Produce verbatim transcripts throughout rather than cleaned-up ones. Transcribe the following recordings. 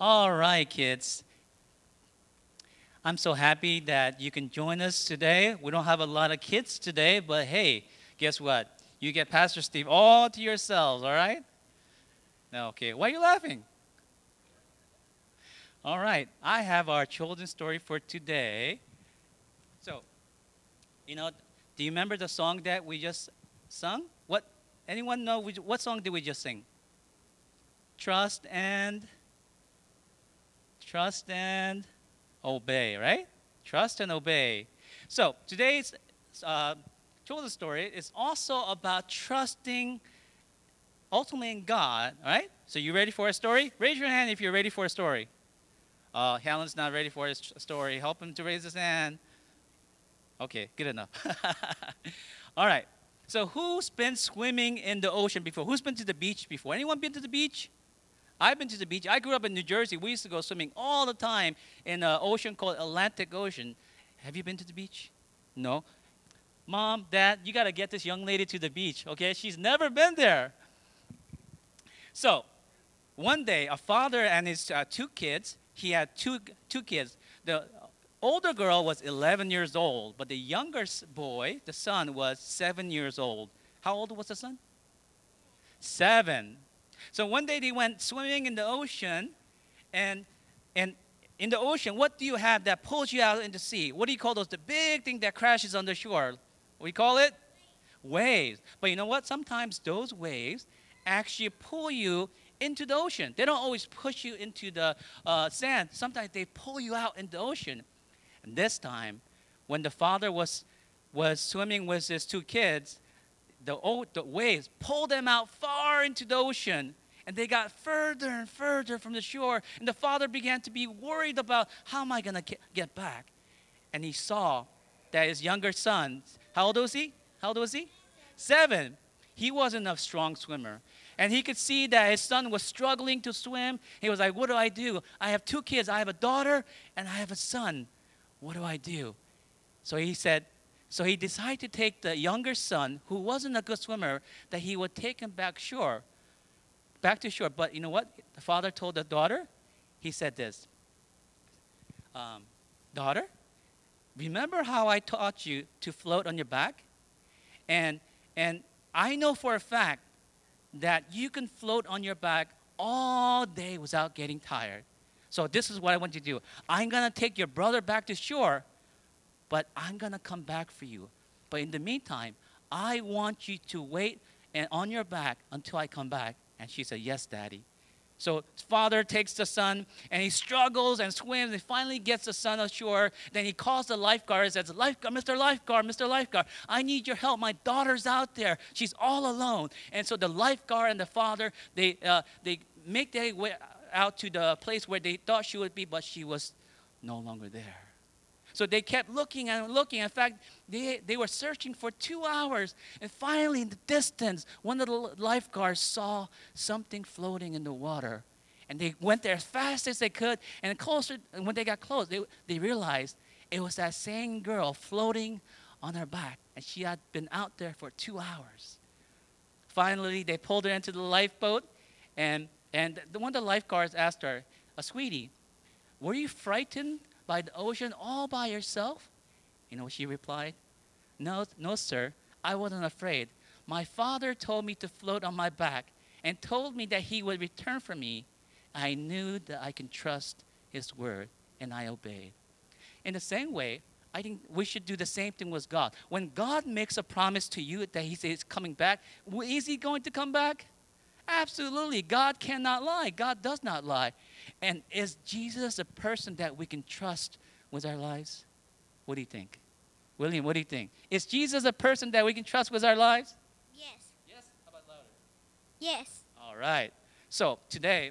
All right, kids. I'm so happy that you can join us today. We don't have a lot of kids today, but hey, guess what? You get Pastor Steve all to yourselves, all right? No, okay. Why are you laughing? All right. I have our children's story for today. So, you know, do you remember the song that we just sung? What? Anyone know we, what song did we just sing? Trust and trust and obey, right? Trust and obey. So today's uh, children's story is also about trusting ultimately in God, all right? So you ready for a story? Raise your hand if you're ready for a story. Uh, Helen's not ready for his story. Help him to raise his hand. Okay, good enough. All right. So who's been swimming in the ocean before? Who's been to the beach before? Anyone been to the beach? I've been to the beach. I grew up in New Jersey. We used to go swimming all the time in an ocean called Atlantic Ocean. Have you been to the beach? No. Mom, Dad, you got to get this young lady to the beach, okay? She's never been there. So, one day, a father and his uh, two kids, he had two, two kids. The older girl was eleven years old, but the younger s- boy, the son, was seven years old. How old was the son? Seven. So one day they went swimming in the ocean, and and in the ocean, what do you have that pulls you out in the sea? What do you call those? The big thing that crashes on the shore. What do you call it? Waves. But you know what? Sometimes those waves actually pull you into the ocean. They don't always push you into the uh, sand. Sometimes they pull you out in the ocean. And this time, when the father was was swimming with his two kids, the, o- the waves pulled them out far into the ocean. And they got further and further from the shore. And the father began to be worried about how am I going to get back? And he saw that his younger son, how old was he? How old was he? Seven. He wasn't a strong swimmer. And he could see that his son was struggling to swim. He was like, what do I do? I have two kids. I have a daughter and I have a son. What do I do? So he said, so he decided to take the younger son, who wasn't a good swimmer, that he would take him back shore, back to shore. But you know what? The father told the daughter, he said this, um, daughter, remember how I taught you to float on your back? And and I know for a fact that you can float on your back all day without getting tired. So this is what I want you to do. I'm gonna take your brother back to shore, but I'm gonna come back for you. But in the meantime, I want you to wait and on your back until I come back. And she said, yes, Daddy. So father takes the son and he struggles and swims and finally gets the son ashore. Then he calls the lifeguard and says, Lifeguard, Mister Lifeguard, Mister Lifeguard, I need your help. My daughter's out there. She's all alone. And so the lifeguard and the father, they, uh, they make their way out to the place where they thought she would be, but she was no longer there. So they kept looking and looking. In fact, they, they were searching for two hours. And finally, in the distance, one of the lifeguards saw something floating in the water. And they went there as fast as they could. And closer, and when they got close, they, they realized it was that same girl floating on her back. And she had been out there for two hours. Finally, they pulled her into the lifeboat. And, and the, one of the lifeguards asked her, uh, Sweetie, were you frightened by the ocean all by yourself? You know, she replied, No, no, sir, I wasn't afraid. My father told me to float on my back and told me that he would return for me. I knew that I can trust his word, and I obeyed. In the same way, I think we should do the same thing with God. When God makes a promise to you that he says coming back, is he going to come back? Absolutely. God cannot lie. God does not lie. And is Jesus a person that we can trust with our lives? What do you think? William, what do you think? Is Jesus a person that we can trust with our lives? Yes. Yes. How about louder? Yes. All right. So today,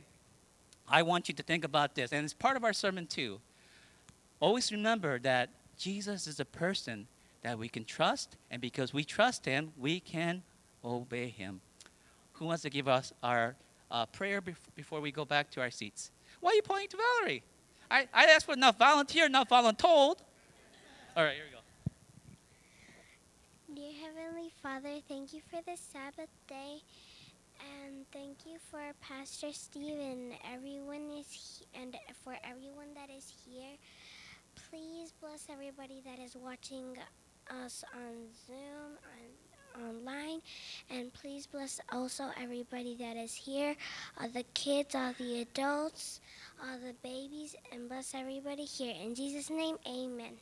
I want you to think about this, and it's part of our sermon too. Always remember that Jesus is a person that we can trust, and because we trust him, we can obey him. Who wants to give us our uh, prayer bef- before we go back to our seats? Why are you pointing to Valerie? I, I asked for enough volunteer, not voluntold. All right, here we go. Dear Heavenly Father, thank you for this Sabbath day, and thank you for Pastor Steve and everyone is he- and bless everybody that is watching us on Zoom and online. And please bless also everybody that is here, all the kids, all the adults, all the babies, and bless everybody here. In Jesus' name, amen.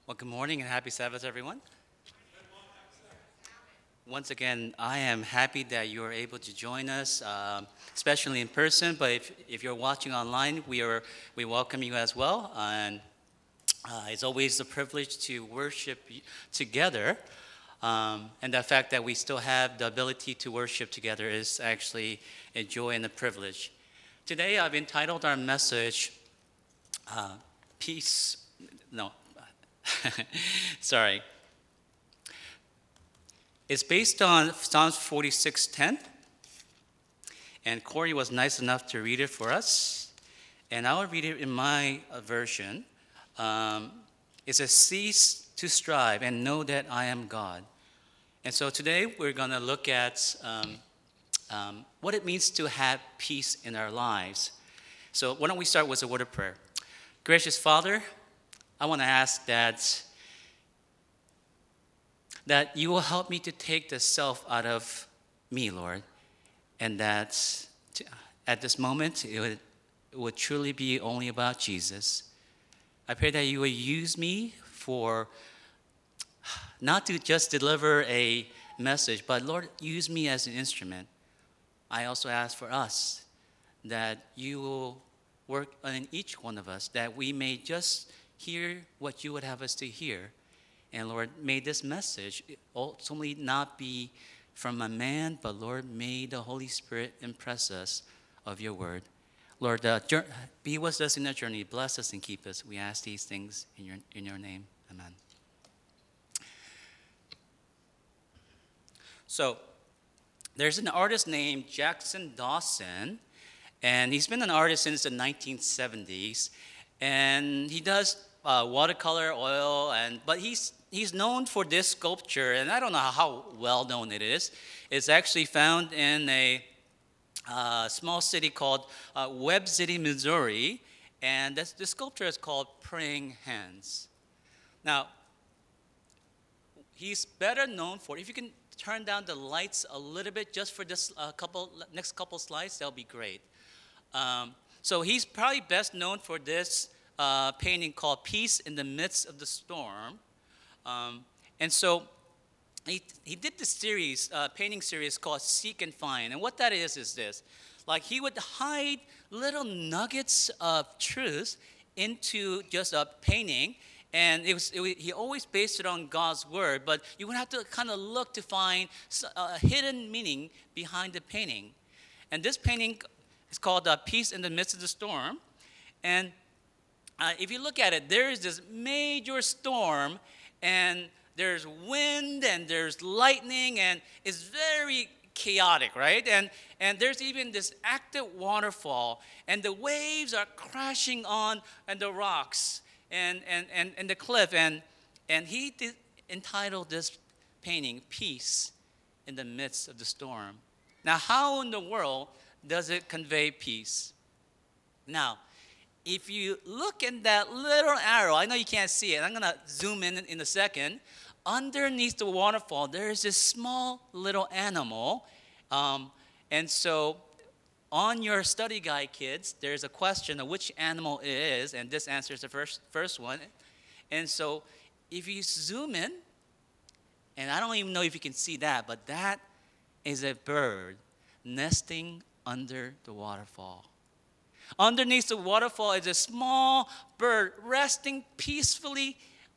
Well, good morning and happy Sabbath, everyone. Once again, I am happy that you are able to join us, um, especially in person. But if, if you're watching online, we are we welcome you as well. And uh, it's always a privilege to worship y- together. Um, and the fact that we still have the ability to worship together is actually a joy and a privilege. Today, I've entitled our message uh, "Peace." No, sorry. It's based on Psalms forty-six ten, and Corey was nice enough to read it for us. And I'll read it in my uh, version. Um, it says, "Cease to strive and know that I am God." And so today we're going to look at um, um, what it means to have peace in our lives. So why don't we start with a word of prayer? Gracious Father, I want to ask that that you will help me to take the self out of me, Lord, and that t- at this moment it would, it would truly be only about Jesus. I pray that you will use me for not to just deliver a message, but Lord, use me as an instrument. I also ask for us that you will work in each one of us, that we may just hear what you would have us to hear. And Lord, may this message ultimately not be from a man, but Lord, may the Holy Spirit impress us of your word. Lord, uh, jour- be with us in our journey. Bless us and keep us. We ask these things in your, in your name. Amen. So, there's an artist named Jackson Dawson, and he's been an artist since the nineteen seventies. And he does uh, watercolor, oil, and but he's he's known for this sculpture, and I don't know how well known it is. It's actually found in a uh, small city called uh, Webb City, Missouri, and that's, the sculpture is called Praying Hands. Now, he's better known for, if you can turn down the lights a little bit just for this uh, couple next couple slides, that'll be great. Um, so he's probably best known for this uh, painting called Peace in the Midst of the Storm. Um, and so he, he did this series, uh, painting series called Seek and Find. And what that is, is this. Like he would hide little nuggets of truth into just a painting. And it was, it, wa- he always based it on God's word, but you would have to kind of look to find s- a hidden meaning behind the painting. And this painting is called uh, Peace in the Midst of the Storm. And uh, if you look at it, there is this major storm, and there's wind, and there's lightning, and it's very chaotic, right? And and there's even this active waterfall, and the waves are crashing on and the rocks and and and, and the cliff, and and he did, entitled this painting "Peace in the Midst of the Storm." Now, how in the world does it convey peace? Now, if you look in that little arrow, I know you can't see it. I'm going to zoom in in a second. Underneath the waterfall, there is this small little animal. Um, and so on your study guide, kids, there's a question of which animal it is, and this answers the first, first one. And so if you zoom in, and I don't even know if you can see that, but that is a bird nesting under the waterfall. Underneath the waterfall is a small bird resting peacefully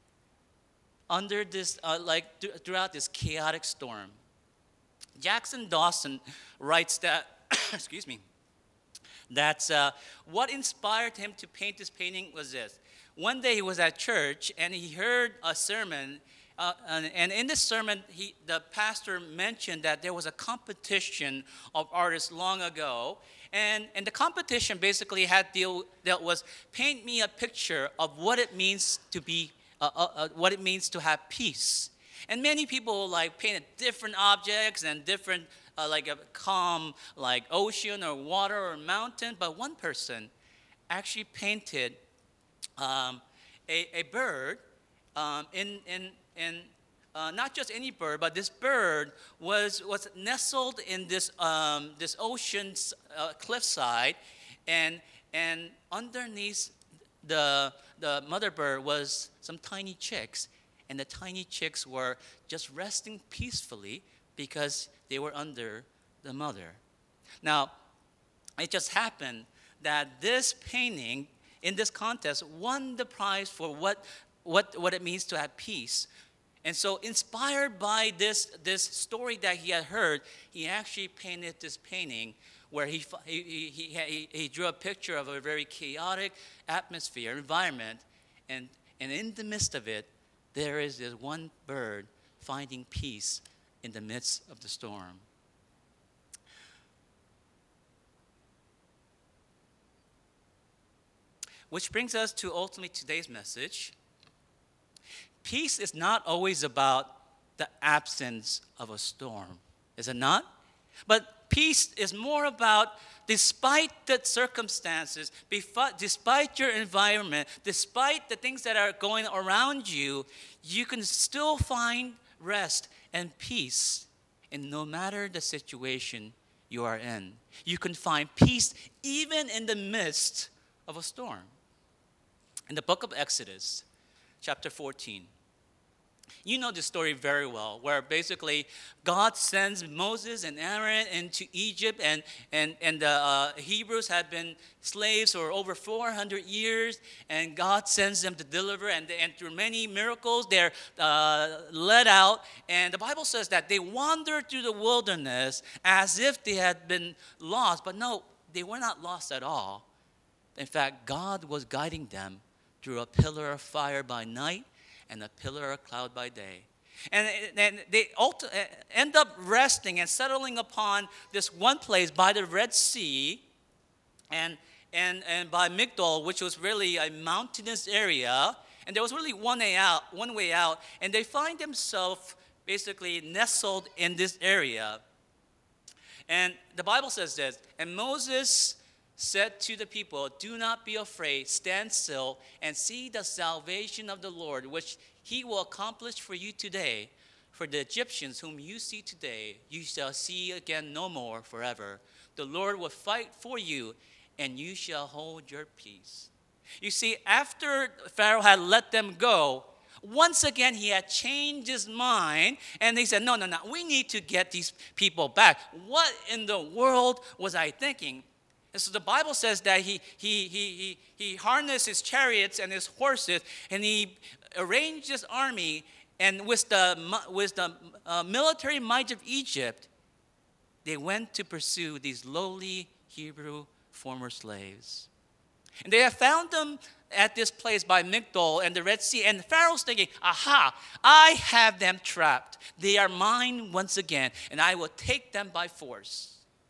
under this, uh, like th- throughout this chaotic storm. Jackson Dawson writes that, excuse me, that's uh, what inspired him to paint this painting was this. One day he was at church and he heard a sermon, uh, and, and in this sermon, he, the pastor mentioned that there was a competition of artists long ago, and, and the competition basically had deal that was paint me a picture of what it means to be, uh, uh, uh, what it means to have peace. And many people like painted different objects and different, uh, like a calm, like ocean or water or mountain. But one person actually painted um, a, a bird um, in, in, in uh, not just any bird, but this bird was, was nestled in this, um, this ocean's uh, cliffside, and, and underneath the, the mother bird was some tiny chicks, and the tiny chicks were just resting peacefully because they were under the mother. Now, it just happened that this painting in this contest won the prize for what, what, what it means to have peace. And so, inspired by this, this story that he had heard, he actually painted this painting where he, he, he, he, he drew a picture of a very chaotic atmosphere, environment, and, and in the midst of it, there is this one bird finding peace in the midst of the storm. Which brings us to ultimately today's message. Peace is not always about the absence of a storm, is it not? But peace is more about, despite the circumstances, despite your environment, despite the things that are going around you, you can still find rest and peace. And no matter the situation you are in, you can find peace even in the midst of a storm. In the book of Exodus, chapter fourteen, you know the story very well, where basically God sends Moses and Aaron into Egypt, and, and, and the uh, Hebrews had been slaves for over four hundred years, and God sends them to deliver, and, and through many miracles, they're uh, led out. And the Bible says that they wandered through the wilderness as if they had been lost, but no, they were not lost at all. In fact, God was guiding them through a pillar of fire by night and a pillar of cloud by day. And, and they ulti- end up resting and settling upon this one place by the Red Sea and, and, and by Migdol, which was really a mountainous area. And there was really one way out, one way out. And they find themselves basically nestled in this area. And the Bible says this, and Moses said to the people, "Do not be afraid, stand still and see the salvation of the Lord, which he will accomplish for you today. For the Egyptians whom you see today, you shall see again no more forever. The Lord will fight for you, and you shall hold your peace." You see, after Pharaoh had let them go, once again he had changed his mind, and he said, no, no, no, we need to get these people back. What in the world was I thinking? And so the Bible says that he, he, he, he, he harnessed his chariots and his horses, and he arranged his army, and with the, with the uh, military might of Egypt, they went to pursue these lowly Hebrew former slaves. And they have found them at this place by Migdol and the Red Sea, and Pharaoh's thinking, aha, I have them trapped. They are mine once again, and I will take them by force.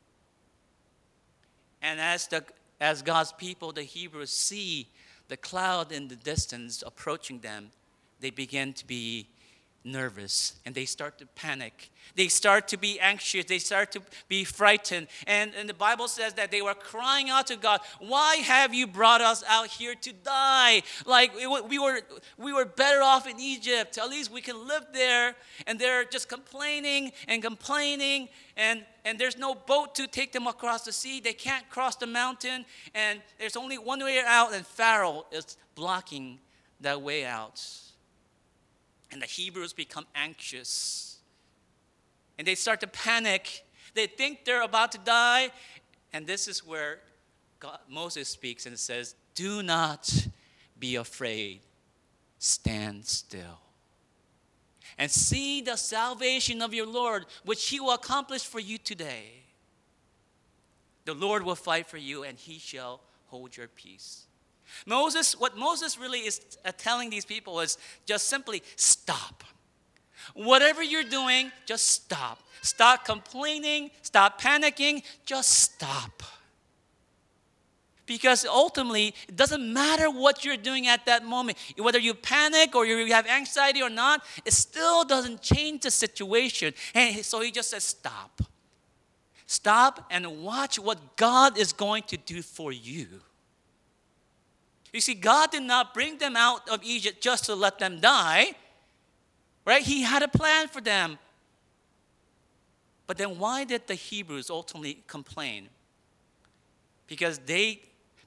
And as the as God's people, the Hebrews, see the cloud in the distance approaching them, they begin to be nervous, and they start to panic. They start to be anxious. They start to be frightened. And, and the Bible says that they were crying out to God, "Why have you brought us out here to die? Like we were, we were better off in Egypt. At least we can live there." And they're just complaining and complaining, and, and there's no boat to take them across the sea. They can't cross the mountain, and there's only one way out, and Pharaoh is blocking that way out. And the Hebrews become anxious. And they start to panic. They think they're about to die. And this is where God, Moses speaks and says, "Do not be afraid. Stand still. And see the salvation of your Lord, which he will accomplish for you today. The Lord will fight for you, and he shall hold your peace." Moses, what Moses really is telling these people is just simply stop. Whatever you're doing, just stop. Stop complaining, stop panicking, just stop. Because ultimately, it doesn't matter what you're doing at that moment. Whether you panic or you have anxiety or not, it still doesn't change the situation. And so he just says stop. Stop and watch what God is going to do for you. You see, God did not bring them out of Egypt just to let them die, right? He had a plan for them. But then why did the Hebrews ultimately complain? Because they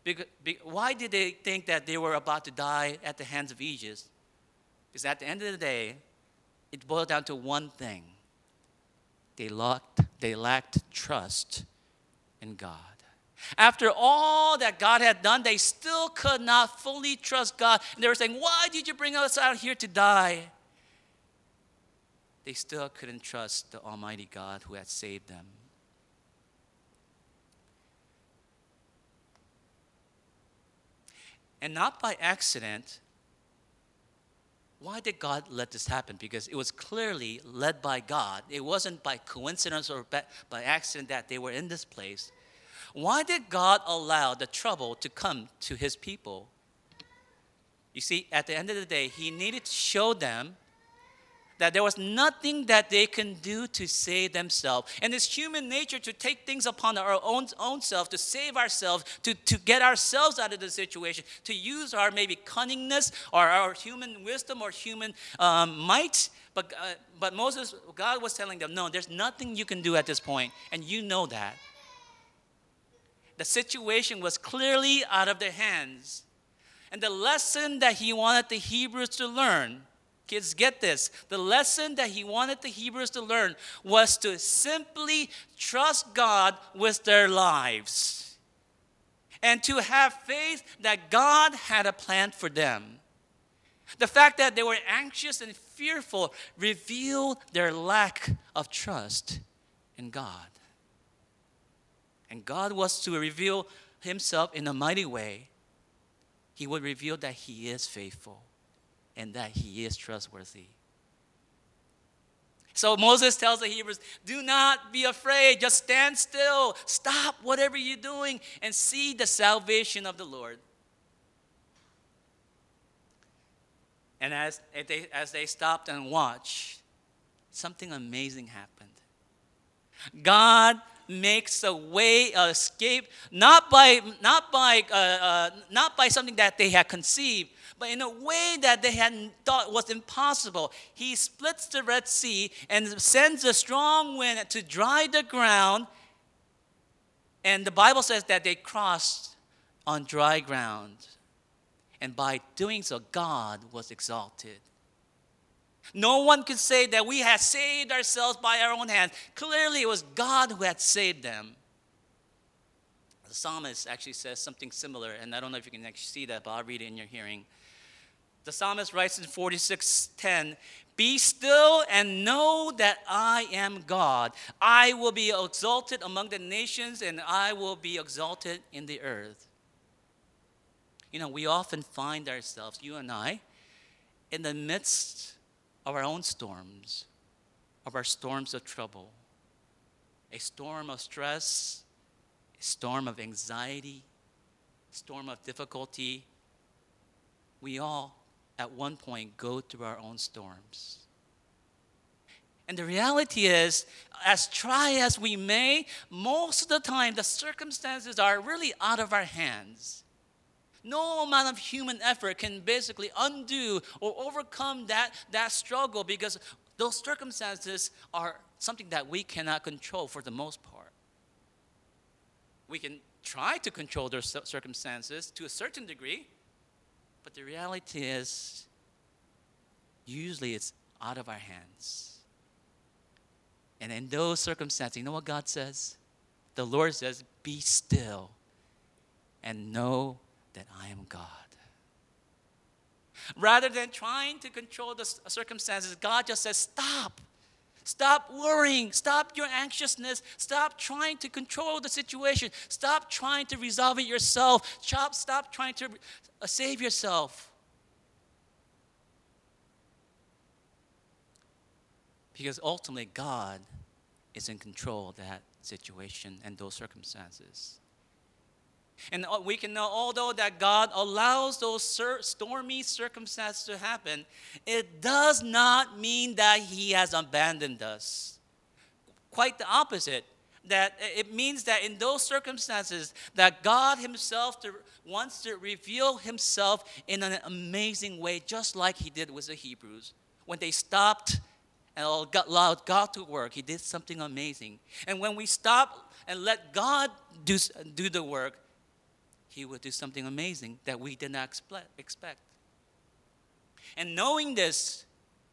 Because, be, why did they think that they were about to die at the hands of Egypt? Because at the end of the day, it boiled down to one thing. They lacked, they lacked trust in God. After all that God had done, they still could not fully trust God. And they were saying, why did you bring us out here to die? They still couldn't trust the Almighty God who had saved them. And not by accident, why did God let this happen? Because it was clearly led by God. It wasn't by coincidence or by accident that they were in this place. Why did God allow the trouble to come to his people? You see, at the end of the day, he needed to show them that there was nothing that they can do to save themselves. And it's human nature to take things upon our own, own self, to save ourselves, to, to get ourselves out of the situation, to use our maybe cunningness or our human wisdom or human um, might. But, uh, but Moses, God was telling them, no, there's nothing you can do at this point, and you know that. The situation was clearly out of their hands. And the lesson that he wanted the Hebrews to learn, kids, get this. The lesson that he wanted the Hebrews to learn was to simply trust God with their lives and to have faith that God had a plan for them. The fact that they were anxious and fearful revealed their lack of trust in God. And God was to reveal himself in a mighty way. He would reveal that he is faithful and that he is trustworthy. So Moses tells the Hebrews, do not be afraid. Just stand still. Stop whatever you're doing and see the salvation of the Lord. And as they, as they stopped and watched, something amazing happened. God makes a way of escape, not by not by uh, uh, not by something that they had conceived, but in a way that they had thought was impossible. He splits the Red Sea and sends a strong wind to dry the ground. And the Bible says that they crossed on dry ground. And by doing so, God was exalted. No one could say that we had saved ourselves by our own hands. Clearly, it was God who had saved them. The psalmist actually says something similar, and I don't know if you can actually see that, but I'll read it in your hearing. The psalmist writes in forty-six ten, be still and know that I am God. I will be exalted among the nations, and I will be exalted in the earth. You know, we often find ourselves, you and I, in the midst of our own storms, of our storms of trouble. A storm of stress, a storm of anxiety, a storm of difficulty. We all, at one point, go through our own storms. And the reality is, as try as we may, most of the time the circumstances are really out of our hands. No amount of human effort can basically undo or overcome that, that struggle, because those circumstances are something that we cannot control for the most part. We can try to control those circumstances to a certain degree, but the reality is usually it's out of our hands. And in those circumstances, you know what God says? The Lord says, be still and know that I am God. Rather than trying to control the circumstances, God just says, stop. Stop worrying. Stop your anxiousness. Stop trying to control the situation. Stop trying to resolve it yourself. Stop, stop trying to uh, save yourself. Because ultimately, God is in control of that situation and those circumstances. And we can know, although that God allows those sur- stormy circumstances to happen, it does not mean that he has abandoned us. Quite the opposite. That it means that in those circumstances, that God himself to, wants to reveal himself in an amazing way, just like he did with the Hebrews. When they stopped and allowed God to work, he did something amazing. And when we stop and let God do, do the work, He will do something amazing that we did not expect. And knowing this,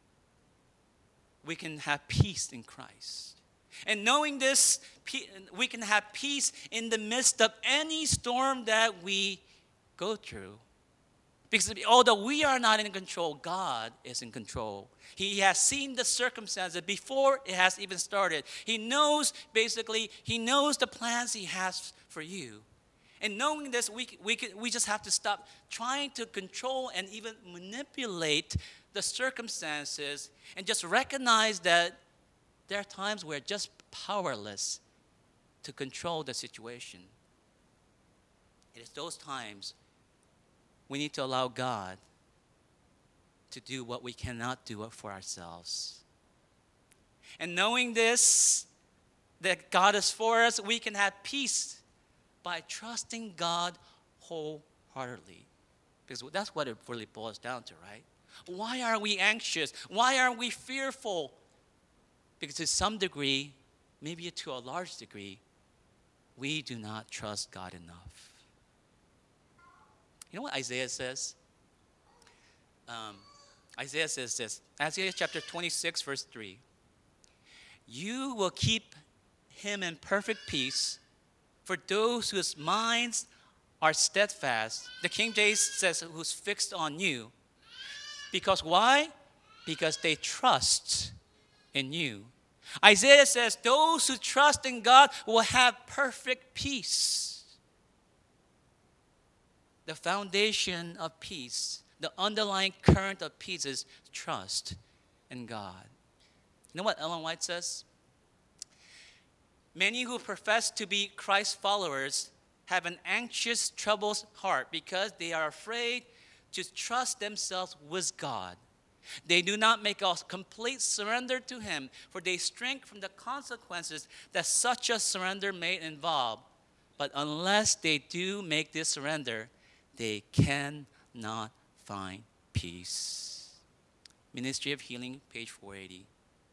we can have peace in Christ. And knowing this, we can have peace in the midst of any storm that we go through. Because although we are not in control, God is in control. He has seen the circumstances before it has even started. He knows, basically, He knows the plans He has for you. And knowing this, we, we, we just have to stop trying to control and even manipulate the circumstances and just recognize that there are times we're just powerless to control the situation. It is those times we need to allow God to do what we cannot do for ourselves. And knowing this, that God is for us, we can have peace by trusting God wholeheartedly. Because that's what it really boils down to, right? Why are we anxious? Why are we fearful? Because to some degree, maybe to a large degree, we do not trust God enough. You know what Isaiah says? Um, Isaiah says this. Isaiah chapter twenty-six, verse three. You will keep him in perfect peace, for those whose minds are steadfast. The King James says, who's fixed on you. Because why? Because they trust in you. Isaiah says, those who trust in God will have perfect peace. The foundation of peace, the underlying current of peace is trust in God. You know what Ellen White says? Many who profess to be Christ followers have an anxious, troubled heart because they are afraid to trust themselves with God. They do not make a complete surrender to Him, for they shrink from the consequences that such a surrender may involve. But unless they do make this surrender, they cannot find peace. Ministry of Healing, page four eighty.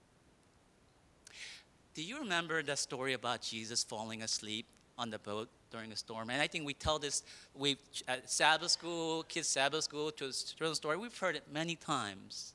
Do you remember the story about Jesus falling asleep on the boat during a storm? And I think we tell this we at Sabbath school, kids' Sabbath school, to the story. We've heard it many times.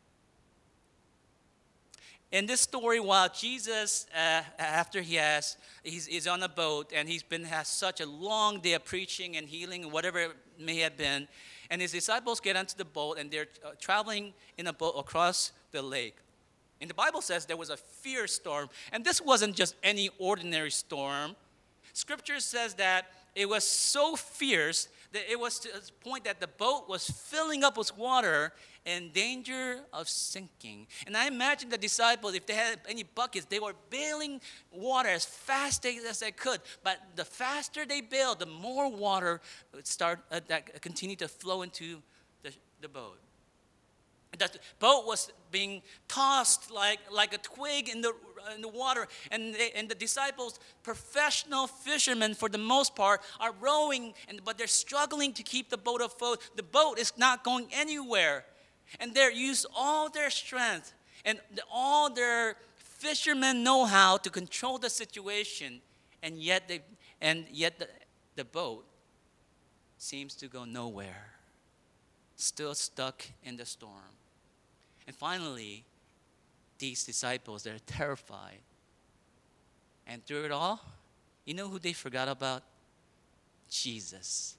In this story, while Jesus, uh, after he has, he's, he's on a boat and he's been has such a long day of preaching and healing and whatever it may have been, and his disciples get onto the boat and they're uh, traveling in a boat across the lake. And the Bible says there was a fierce storm, and this wasn't just any ordinary storm. Scripture says that it was so fierce that it was to the point that the boat was filling up with water in danger of sinking. And I imagine the disciples, if they had any buckets, they were bailing water as fast as they could. But the faster they bailed, the more water would start uh, that continued to flow into the, the boat. The boat was being tossed like, like a twig in the in the water, and they, and the disciples, professional fishermen for the most part, are rowing, and but they're struggling to keep the boat afloat. The boat is not going anywhere, and they use all their strength and the, all their fishermen know-how to control the situation, and yet they and yet the, the boat seems to go nowhere, still stuck in the storm. And finally, these disciples, they're terrified. And through it all, you know who they forgot about? Jesus.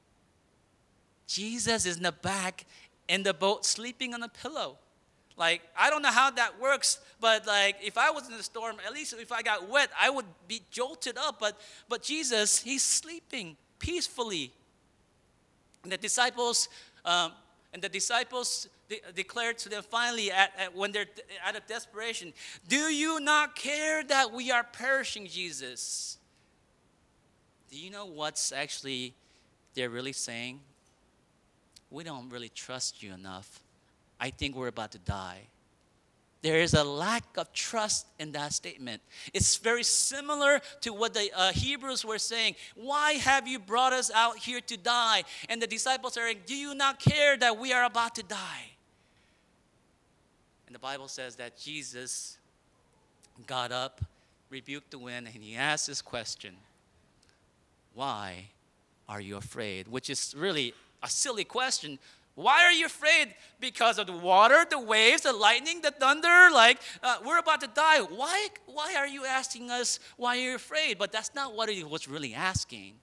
Jesus is in the back in the boat sleeping on a pillow. Like, I don't know how that works, but like, if I was in the storm, at least if I got wet, I would be jolted up. But, but Jesus, he's sleeping peacefully. And the disciples, um, and the disciples de- declared to them finally, at, at, when they're out of desperation, "Do you not care that we are perishing, Jesus?" Do you know what's actually they're really saying? We don't really trust you enough. I think we're about to die. There is a lack of trust in that statement. It's very similar to what the uh, Hebrews were saying. Why have you brought us out here to die? And the disciples are saying, do you not care that we are about to die? And the Bible says that Jesus got up, rebuked the wind, and he asked this question: why are you afraid? Which is really a silly question. Why are you afraid? Because of the water, the waves, the lightning, the thunder? Like, uh, we're about to die. Why, why are you asking us why you're afraid? But that's not what he was really asking.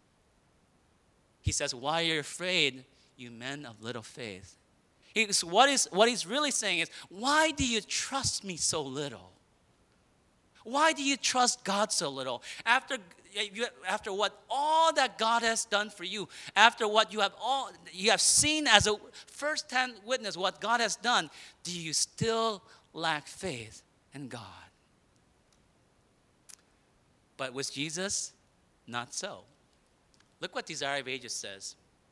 He says, why are you afraid, you men of little faith? He's, what, is, what he's really saying is, why do you trust me so little? Why do you trust God so little? After, after what all that God has done for you, after what you have all you have seen as a first-hand witness what God has done, do you still lack faith in God? But with Jesus, not so. Look what Desire of Ages says.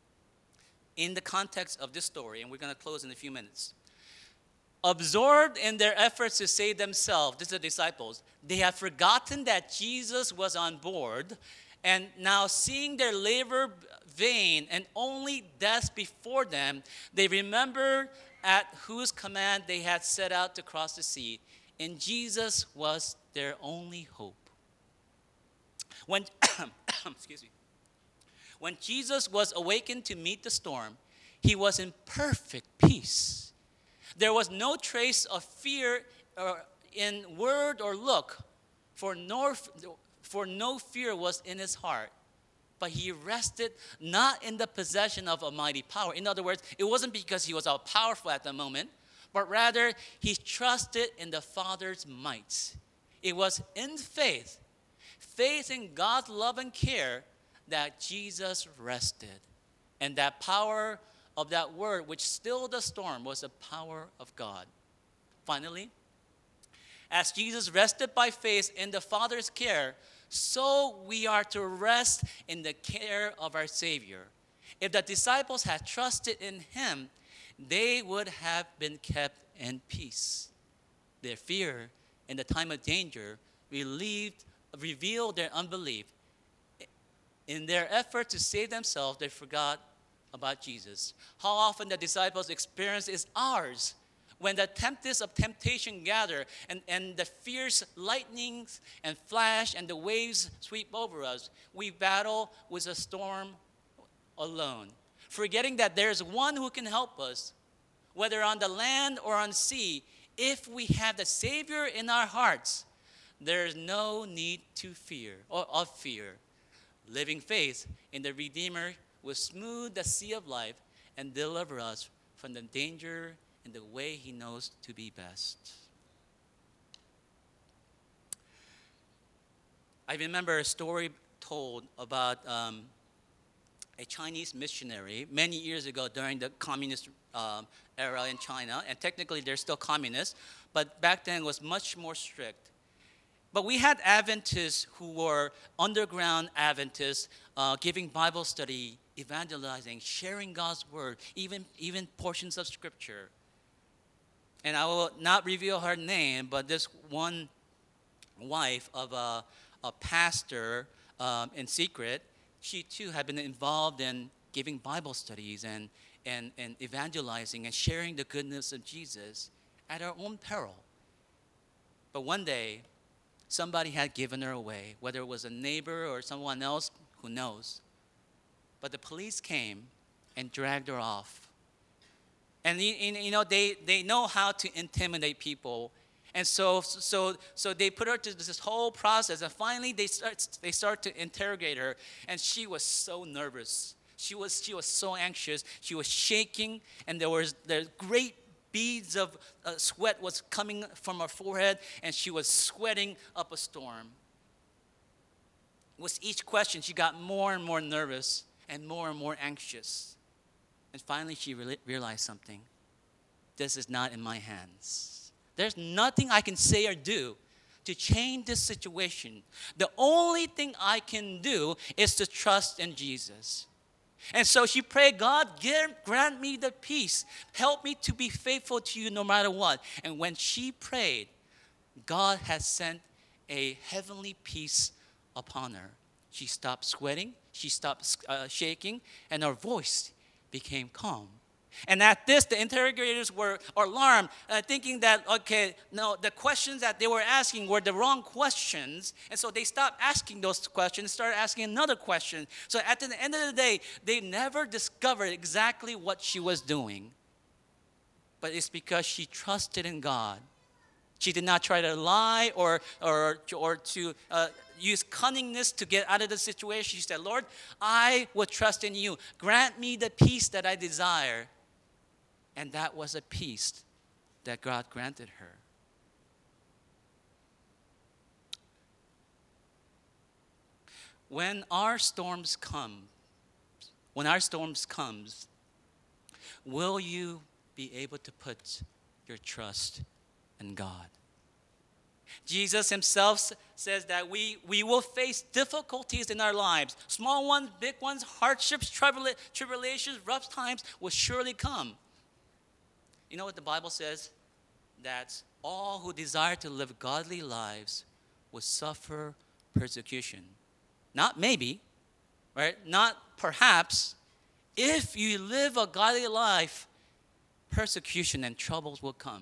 In the context of this story, and we're going to close in a few minutes. Absorbed in their efforts to save themselves, this is the disciples, they have forgotten that Jesus was on board, and now seeing their labor vain and only death before them, they remembered at whose command they had set out to cross the sea, and Jesus was their only hope. When, excuse me, when Jesus was awakened to meet the storm, he was in perfect peace. There was no trace of fear or in word or look, for no, for no fear was in his heart. But he rested not in the possession of a mighty power. In other words, it wasn't because he was all powerful at the moment, but rather he trusted in the Father's might. It was in faith, faith in God's love and care, that Jesus rested. And that power of that word which stilled the storm was the power of God. Finally, as Jesus rested by faith in the Father's care, so we are to rest in the care of our Savior. If the disciples had trusted in him, they would have been kept in peace. Their fear in the time of danger relieved, revealed their unbelief. In their effort to save themselves, they forgot about Jesus. How often the disciples' experience is ours. When the tempests of temptation gather and, and the fierce lightnings and flash and the waves sweep over us, we battle with a storm alone, forgetting that there's one who can help us, whether on the land or on sea. If we have the Savior in our hearts, there's no need to fear or of fear. Living faith in the Redeemer will smooth the sea of life and deliver us from the danger in the way he knows to be best. I remember a story told about um, a Chinese missionary many years ago during the communist um, era in China. And technically they're still communists, but back then it was much more strict. But we had Adventists who were underground Adventists uh, giving Bible study, evangelizing, sharing God's word, even, even portions of scripture. And I will not reveal her name, but this one wife of a, a pastor um, in secret, she too had been involved in giving Bible studies and, and, and evangelizing and sharing the goodness of Jesus at her own peril. But one day, somebody had given her away, whether it was a neighbor or someone else, who knows. But the police came and dragged her off. And you know, they, they know how to intimidate people. And so, so, so they put her to this whole process. And finally, they start, they start to interrogate her. And she was so nervous. She was, she was so anxious. She was shaking. And there was there's great beads of uh, sweat was coming from her forehead, and she was sweating up a storm. With each question, she got more and more nervous and more and more anxious. And finally, she re- realized something. This is not in my hands. There's nothing I can say or do to change this situation. The only thing I can do is to trust in Jesus. And so she prayed, God, grant me the peace. Help me to be faithful to you no matter what. And when she prayed, God has sent a heavenly peace upon her. She stopped sweating, she stopped uh, shaking, and her voice became calm. And at this, the interrogators were alarmed, uh, thinking that, okay, no, the questions that they were asking were the wrong questions. And so they stopped asking those questions, started asking another question. So at the end of the day, they never discovered exactly what she was doing. But it's because she trusted in God. She did not try to lie or, or, or to uh, use cunningness to get out of the situation. She said, Lord, I will trust in you. Grant me the peace that I desire. And that was a peace that God granted her. When our storms come, when our storms comes, will you be able to put your trust in God? Jesus himself says that we, we will face difficulties in our lives. Small ones, big ones, hardships, tribula- tribulations, rough times will surely come. You know what the Bible says? That all who desire to live godly lives will suffer persecution. Not maybe, right? Not perhaps. If you live a godly life, persecution and troubles will come.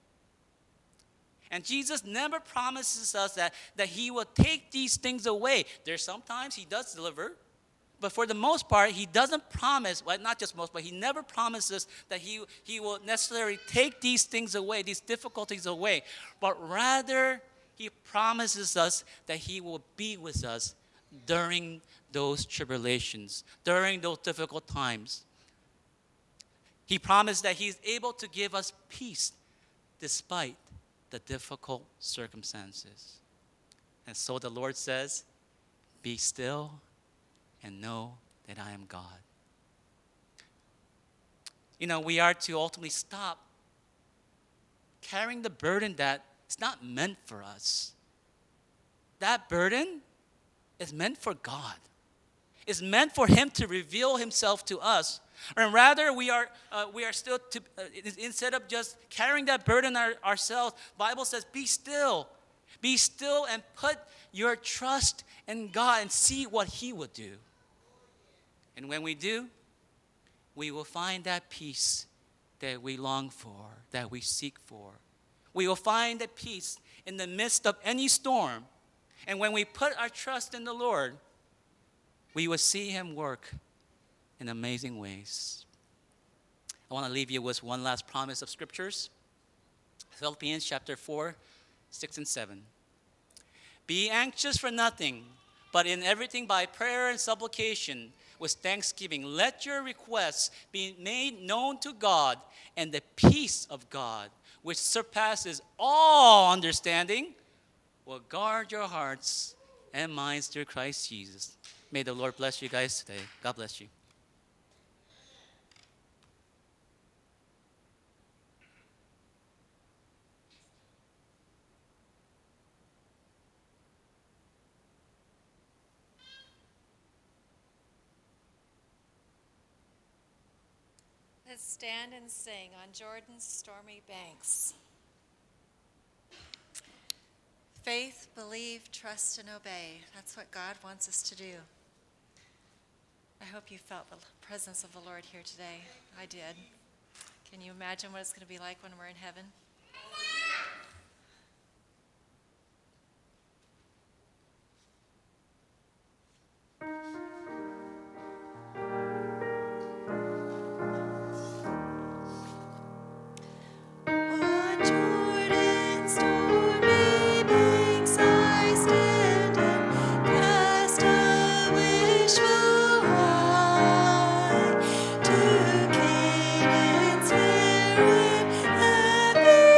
And Jesus never promises us that, that he will take these things away. There's sometimes he does deliver, but for the most part, he doesn't promise, well, not just most, but he never promises that he, he will necessarily take these things away, these difficulties away. But rather, he promises us that he will be with us during those tribulations, during those difficult times. He promised that he's able to give us peace despite the difficult circumstances. And so the Lord says, be still and know that I am God. You know, we are to ultimately stop carrying the burden that is not meant for us. That burden is meant for God. It's meant for him to reveal himself to us. And rather, we are uh, we are still, to, uh, instead of just carrying that burden our, ourselves, Bible says, be still. Be still and put your trust in God and see what he will do. And when we do, we will find that peace that we long for, that we seek for. We will find that peace in the midst of any storm. And when we put our trust in the Lord, we will see him work in amazing ways. I want to leave you with one last promise of scriptures. Philippians chapter four, six and seven. Be anxious for nothing, but in everything by prayer and supplication with thanksgiving, let your requests be made known to God, and the peace of God, which surpasses all understanding, will guard your hearts and minds through Christ Jesus. May the Lord bless you guys today. God bless you. Let's stand and sing on Jordan's stormy banks. Faith, believe, trust, and obey. That's what God wants us to do. I hope you felt the presence of the Lord here today. I did. Can you imagine what it's going to be like when we're in heaven? To Canaan's fair and happy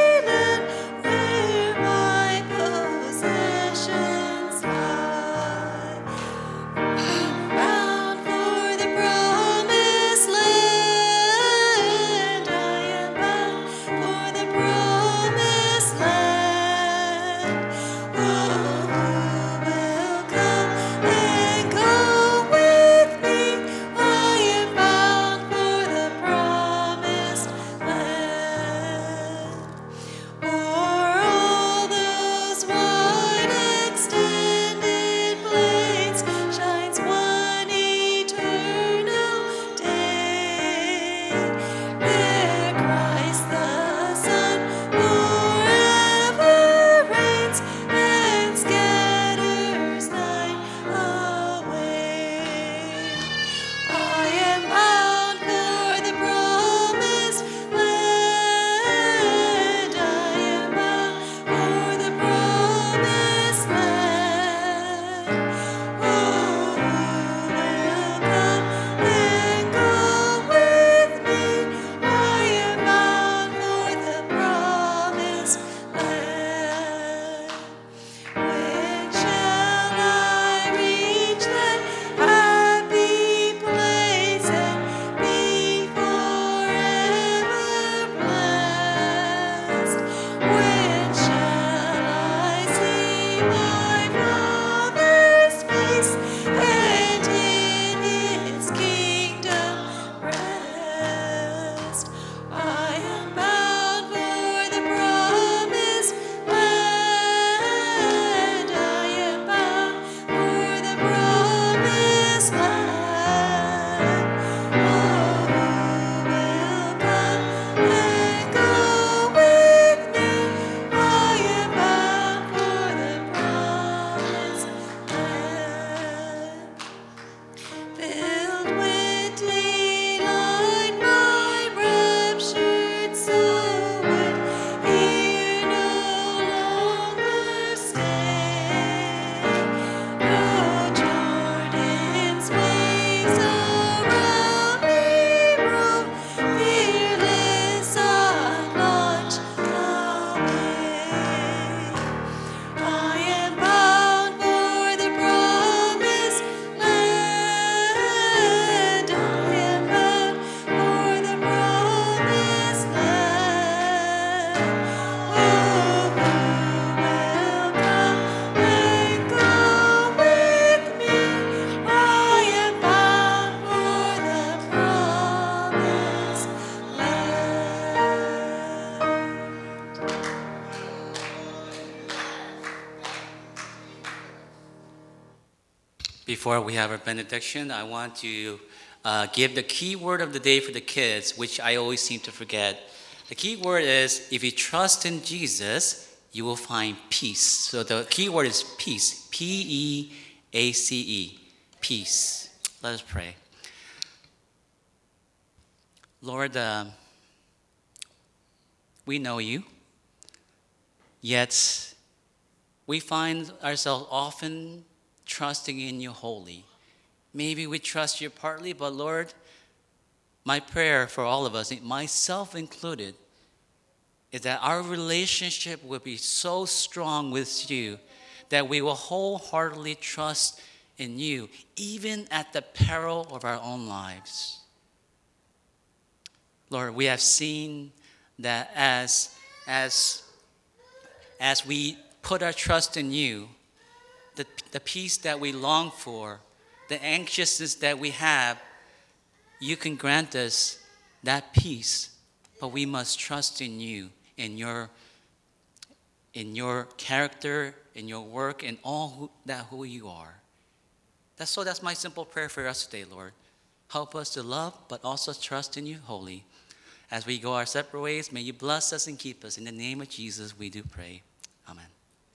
before we have our benediction, I want to uh, give the key word of the day for the kids, which I always seem to forget. The key word is, if you trust in Jesus, you will find peace. So the key word is peace, P E A C E, peace. Let us pray. Lord, uh, we know you, yet we find ourselves often trusting in you wholly. Maybe we trust you partly, but Lord, my prayer for all of us, myself included, is that our relationship will be so strong with you that we will wholeheartedly trust in you, even at the peril of our own lives. Lord, we have seen that as, as, as we put our trust in you, the, the peace that we long for, the anxiousness that we have, you can grant us that peace, but we must trust in you, in your, in your character, in your work, in all who, that who you are. That's so that's my simple prayer for us today, Lord. Help us to love, but also trust in you wholly. As we go our separate ways, may you bless us and keep us. In the name of Jesus, we do pray. Amen.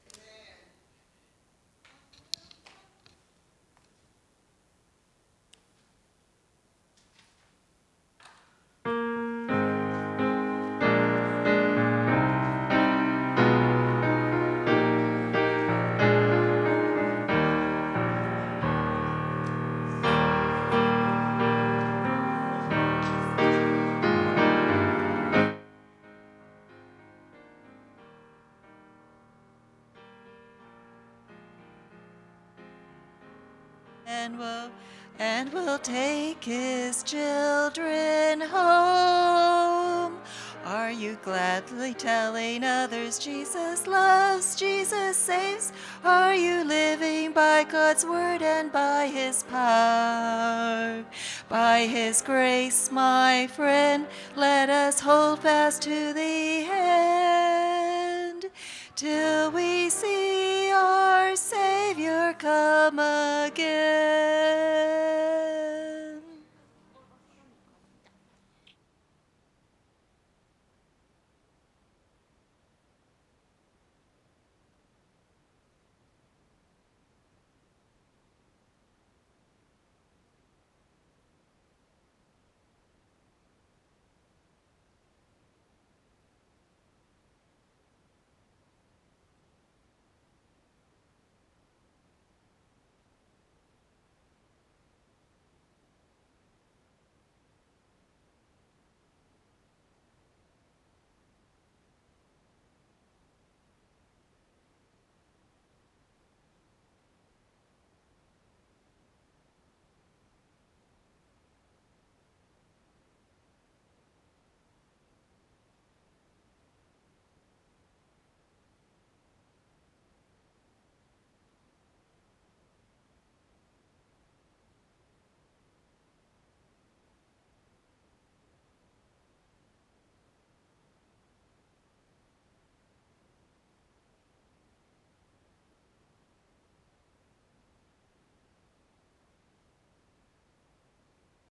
And we'll, and we'll take his children home. Are you gladly telling others Jesus loves, Jesus saves? Are you living by God's word and by his power? By his grace, my friend, let us hold fast to the end, till we see our Savior come again.